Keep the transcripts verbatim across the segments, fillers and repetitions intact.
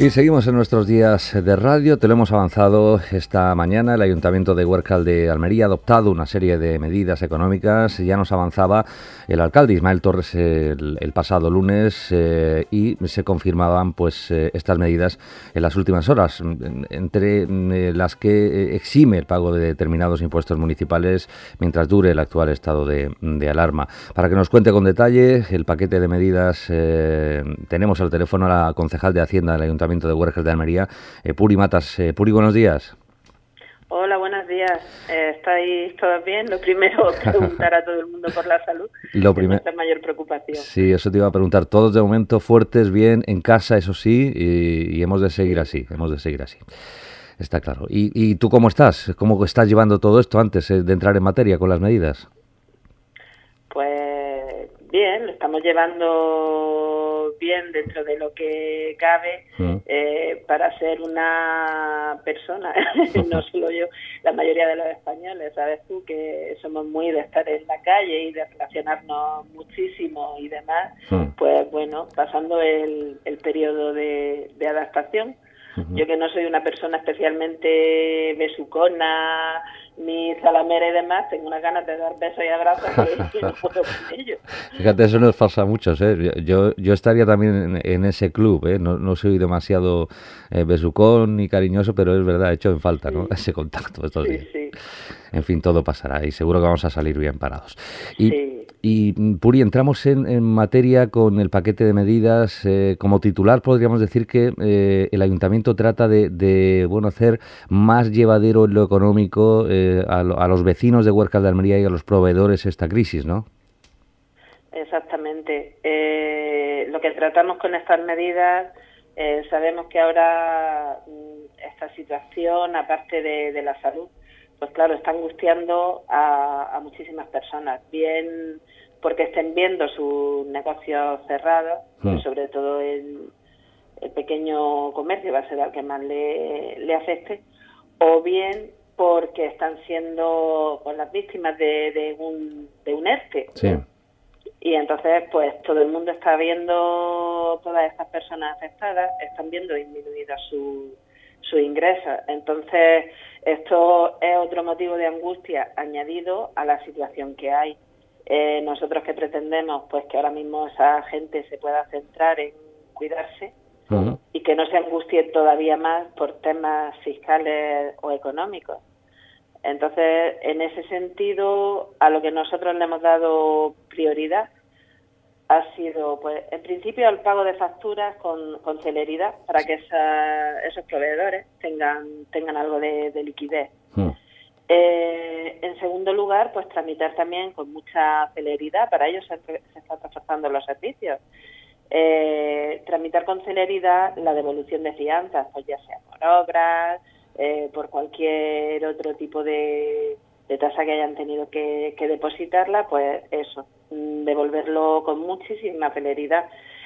Y seguimos en nuestros días de radio. Te lo hemos avanzado esta mañana. El Ayuntamiento de Huércal de Almería ha adoptado una serie de medidas económicas. Ya nos avanzaba el alcalde Ismael Torres el, el pasado lunes eh, y se confirmaban pues eh, estas medidas en las últimas horas, entre eh, las que exime el pago de determinados impuestos municipales mientras dure el actual estado de, de alarma. Para que nos cuente con detalle el paquete de medidas, eh, tenemos al teléfono a la concejal de Hacienda del Ayuntamiento de Huércal de Almería, eh, Puri Matas. Eh, Puri, buenos días. Hola, buenos días. Eh, ¿Estáis todos bien? Lo primero, preguntar a todo el mundo por la salud. Lo primer... Es nuestra mayor preocupación. Sí, eso te iba a preguntar. Todos de momento fuertes, bien, en casa, eso sí, y, y hemos de seguir así, hemos de seguir así. Está claro. ¿Y, y tú cómo estás? ¿Cómo estás llevando todo esto antes eh, de entrar en materia con las medidas? Pues bien, lo estamos llevando bien dentro de lo que cabe. Mm. Eh, para ser una persona, no solo yo, la mayoría de los españoles, sabes tú que somos muy de estar en la calle y de relacionarnos muchísimo y demás, mm. pues bueno, pasando el, el periodo de, de adaptación. Uh-huh. Yo que no soy una persona especialmente besucona, ni salamera y demás, tengo unas ganas de dar besos y abrazos que no puedo con ellos. Fíjate, eso nos pasa a muchos, ¿eh? Yo, yo estaría también en, en ese club, ¿eh? No, no soy demasiado eh, besucón ni cariñoso, pero es verdad, he hecho en falta, ¿no? Sí. Ese contacto estos sí, días. Sí. En fin, todo pasará y seguro que vamos a salir bien parados. Y, sí. y Puri, entramos en, en materia con el paquete de medidas. Eh, como titular podríamos decir que eh, el Ayuntamiento trata de, de bueno, hacer más llevadero en lo económico eh, a, a los vecinos de Huércal de Almería y a los proveedores esta crisis, ¿no? Exactamente. Eh, lo que tratamos con estas medidas, eh, sabemos que ahora esta situación, aparte de, de la salud, pues claro, está angustiando a, a muchísimas personas, bien porque estén viendo sus negocios cerrados, mm. sobre todo el, el pequeño comercio va a ser al que más le, le afecte, o bien porque están siendo pues, las víctimas de, de, un, de un ERTE. Sí. ¿no? Y entonces, pues todo el mundo está viendo, todas estas personas afectadas, están viendo disminuidos su, su ingresos. Entonces, esto es otro motivo de angustia añadido a la situación que hay. Eh, nosotros que pretendemos, pues que ahora mismo esa gente se pueda centrar en cuidarse uh-huh. y que no se angustie todavía más por temas fiscales o económicos. Entonces, en ese sentido, a lo que nosotros le hemos dado prioridad ha sido, pues, en principio, el pago de facturas con, con celeridad para que esa, esos proveedores tengan tengan algo de, de liquidez. Mm. Eh, en segundo lugar, pues, tramitar también con mucha celeridad, para ello se, se están reforzando los servicios, eh, tramitar con celeridad la devolución de fianzas, pues ya sea por obras, Eh, por cualquier otro tipo de, de tasa que hayan tenido que, que depositarla, pues eso, devolverlo con muchísima celeridad.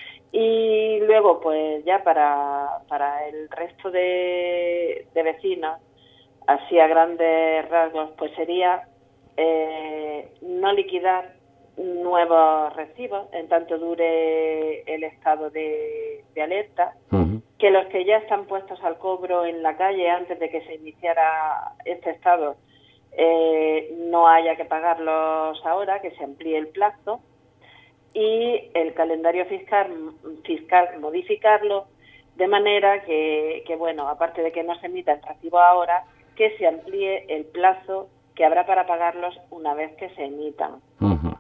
Y luego, pues ya para, para el resto de, de vecinos, así a grandes rasgos, pues sería eh, no liquidar nuevos recibos en tanto dure el estado de, de alerta, uh-huh. que los que ya están puestos al cobro en la calle antes de que se iniciara este estado eh, no haya que pagarlos ahora, que se amplíe el plazo, y el calendario fiscal, fiscal modificarlo de manera que, que, bueno, aparte de que no se emita el recibo ahora, que se amplíe el plazo que habrá para pagarlos una vez que se emitan. Uh-huh.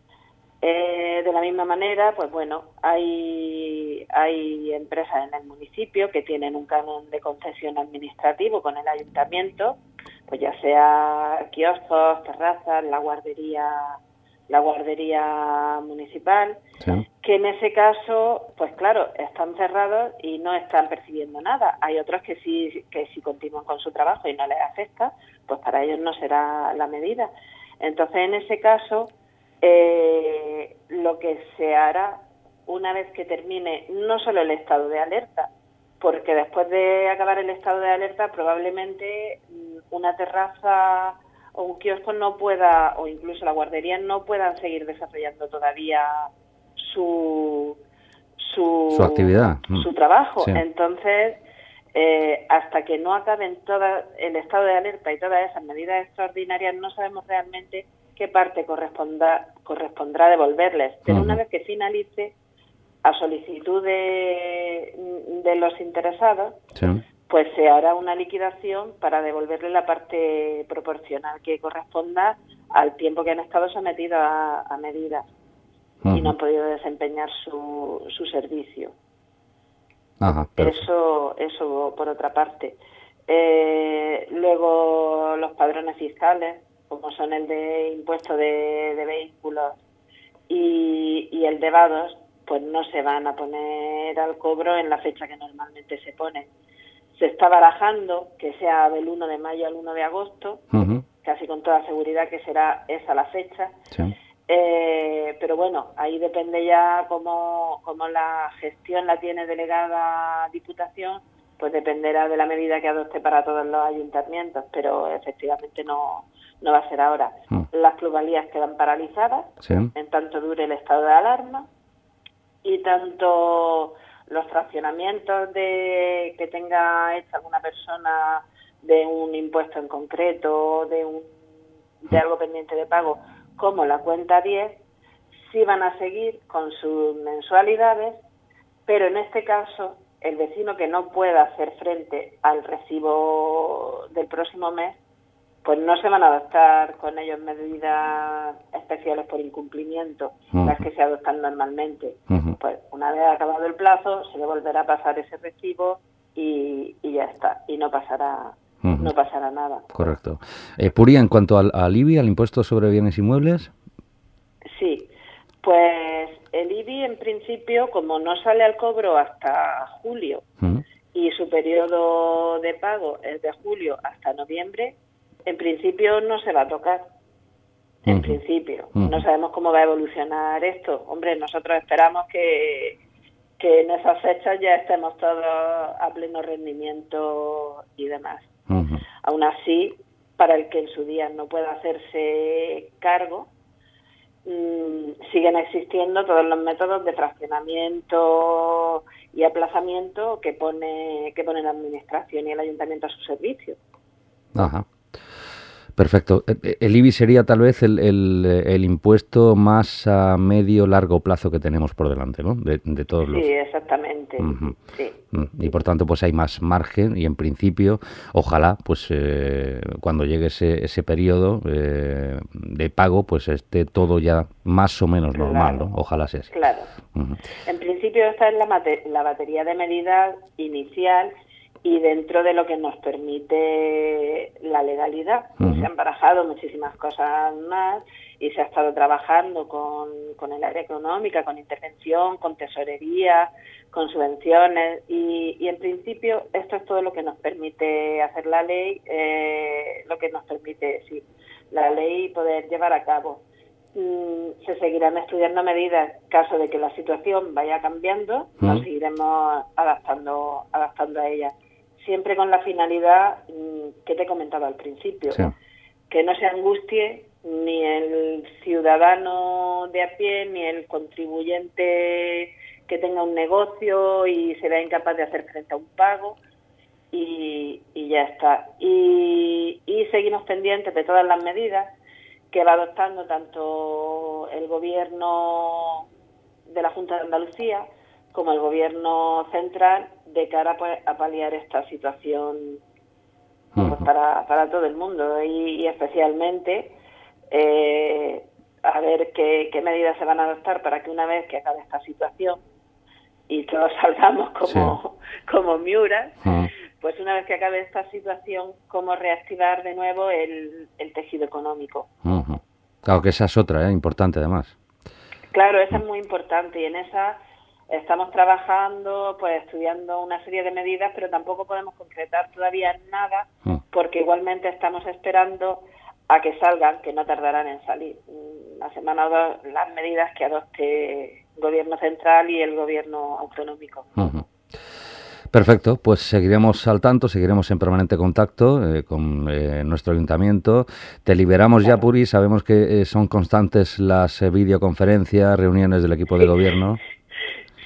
Eh, de la misma manera, pues bueno, hay, hay empresas en el municipio que tienen un canon de concesión administrativo con el ayuntamiento, pues ya sea kioscos, terrazas, la guardería, la guardería municipal, sí. que en ese caso, pues claro, están cerrados y no están percibiendo nada. Hay otros que sí, que sí continúan con su trabajo y no les afecta, pues para ellos no será la medida. Entonces, en ese caso, Eh, lo que se hará una vez que termine no solo el estado de alerta, porque después de acabar el estado de alerta probablemente una terraza o un kiosco no pueda, o incluso la guardería no puedan seguir desarrollando todavía su su, su actividad, su trabajo. Sí. Entonces, eh, hasta que no acaben todo el estado de alerta y todas esas medidas extraordinarias, no sabemos realmente qué parte corresponda, correspondrá devolverles. Pero uh-huh. una vez que finalice, a solicitud de, de los interesados, sí. pues se hará una liquidación para devolverle la parte proporcional que corresponda al tiempo que han estado sometidos a, a medidas uh-huh. y no han podido desempeñar su, su servicio. Ajá, eso, eso por otra parte. Eh, luego los padrones fiscales, como son el de impuesto de, de vehículos y, y el de vados, pues no se van a poner al cobro en la fecha que normalmente se pone. Se está barajando que sea del uno de mayo al uno de agosto, uh-huh. casi con toda seguridad que será esa la fecha. Sí. Eh, pero bueno, ahí depende ya cómo, cómo la gestión la tiene delegada Diputación, pues dependerá de la medida que adopte para todos los ayuntamientos, pero efectivamente no, no va a ser ahora. Uh-huh. Las plusvalías quedan paralizadas, sí. en tanto dure el estado de alarma, y tanto los fraccionamientos de que tenga hecha alguna persona de un impuesto en concreto, de un de algo pendiente de pago, como la cuenta diez, sí van a seguir con sus mensualidades, pero en este caso el vecino que no pueda hacer frente al recibo del próximo mes, pues no se van a adoptar con ellos medidas especiales por incumplimiento, uh-huh. las que se adoptan normalmente. Uh-huh. Pues una vez acabado el plazo, se le volverá a pasar ese recibo y, y ya está, y no pasará uh-huh. no pasará nada. Correcto. Eh, Puri, en cuanto al, al I B I, al impuesto sobre bienes inmuebles. Sí, pues el I B I en principio, como no sale al cobro hasta julio uh-huh. y su periodo de pago es de julio hasta noviembre, en principio no se va a tocar, en uh-huh. principio. Uh-huh. No sabemos cómo va a evolucionar esto. Hombre, nosotros esperamos que, que en esas fechas ya estemos todos a pleno rendimiento y demás. Uh-huh. Aún así, para el que en su día no pueda hacerse cargo, mmm, siguen existiendo todos los métodos de fraccionamiento y aplazamiento que pone, que pone la Administración y el Ayuntamiento a su servicio. Ajá. Perfecto. El I B I sería tal vez el, el, el impuesto más a medio largo plazo que tenemos por delante, ¿no? De, de todos los. Sí, exactamente. Uh-huh. Sí. Y por tanto, pues hay más margen y en principio, ojalá, pues eh, cuando llegue ese, ese periodo eh, de pago, pues esté todo ya más o menos claro. normal, ¿no? Ojalá sea así. Claro. Uh-huh. En principio esta es la, mate- la batería de medidas inicial y dentro de lo que nos permite la legalidad. Uh-huh. Se han barajado muchísimas cosas más y se ha estado trabajando con, con el área económica, con intervención, con tesorería, con subvenciones y, y en principio esto es todo lo que nos permite hacer la ley, eh, lo que nos permite, sí, la ley poder llevar a cabo. Mm, se seguirán estudiando medidas, caso de que la situación vaya cambiando, uh-huh. nos seguiremos adaptando, adaptando a ella. Siempre con la finalidad que te he comentado al principio, sí. que no se angustie ni el ciudadano de a pie, ni el contribuyente que tenga un negocio y se vea incapaz de hacer frente a un pago, y, y ya está. Y, y seguimos pendientes de todas las medidas que va adoptando tanto el Gobierno de la Junta de Andalucía como el Gobierno central de cara pues, a paliar esta situación uh-huh. pues, para, para todo el mundo y, y especialmente eh, a ver qué, qué medidas se van a adoptar para que una vez que acabe esta situación y todos salgamos como, sí. como Miura, uh-huh. pues una vez que acabe esta situación, cómo reactivar de nuevo el, el tejido económico. Uh-huh. Claro que esa es otra, ¿eh? Importante además. Claro, esa uh-huh. es muy importante y en esa estamos trabajando, pues estudiando una serie de medidas, pero tampoco podemos concretar todavía nada uh-huh. porque igualmente estamos esperando a que salgan, que no tardarán en salir, una semana o dos, las medidas que adopte el Gobierno central y el Gobierno autonómico. Uh-huh. Perfecto, pues seguiremos al tanto, seguiremos en permanente contacto eh, con eh, nuestro ayuntamiento. Te liberamos claro. ya, Puri, sabemos que eh, son constantes las eh, videoconferencias, reuniones del equipo de gobierno. Sí,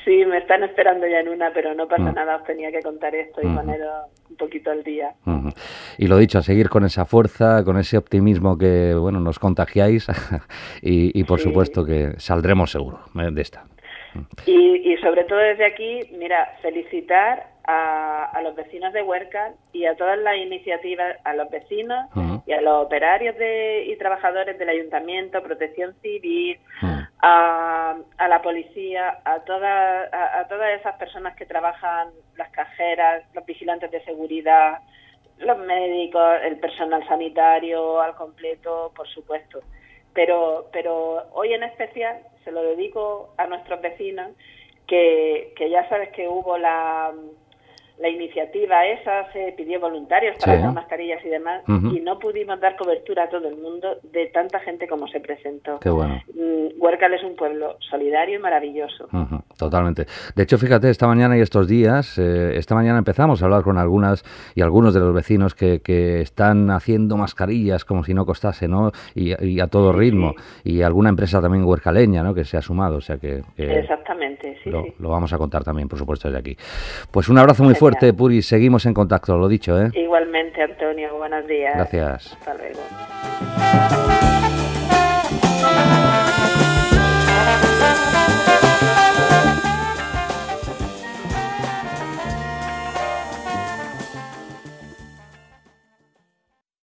Sí, me están esperando ya en una, pero no pasa uh-huh. nada, os tenía que contar esto y uh-huh. poneros un poquito al día. Uh-huh. Y lo dicho, a seguir con esa fuerza, con ese optimismo que, bueno, nos contagiáis y, y por sí. supuesto que saldremos seguro de esta. Y, y sobre todo desde aquí, mira, felicitar a, a los vecinos de Huércal y a todas las iniciativas, a los vecinos uh-huh. y a los operarios de, y trabajadores del Ayuntamiento, Protección Civil, uh-huh. a, a la policía, a todas a, a todas esas personas que trabajan, las cajeras, los vigilantes de seguridad, los médicos, el personal sanitario al completo, por supuesto. Pero, pero hoy en especial se lo dedico a nuestros vecinos, que, que ya sabes que hubo la, la iniciativa esa, se pidió voluntarios para sí. las mascarillas y demás, uh-huh. y no pudimos dar cobertura a todo el mundo de tanta gente como se presentó. Qué bueno. Huércal es un pueblo solidario y maravilloso. Uh-huh. Totalmente. De hecho, fíjate, esta mañana y estos días, eh, esta mañana empezamos a hablar con algunas y algunos de los vecinos que, que están haciendo mascarillas como si no costase, ¿no? Y, y a todo ritmo. Sí. Y alguna empresa también huercaleña, ¿no? Que se ha sumado, o sea que... que Exactamente, sí lo, sí. lo vamos a contar también, por supuesto, desde aquí. Pues un abrazo muy Genial. fuerte, Puri, seguimos en contacto, lo dicho, ¿eh? Igualmente, Antonio, buenos días. Gracias. Hasta luego.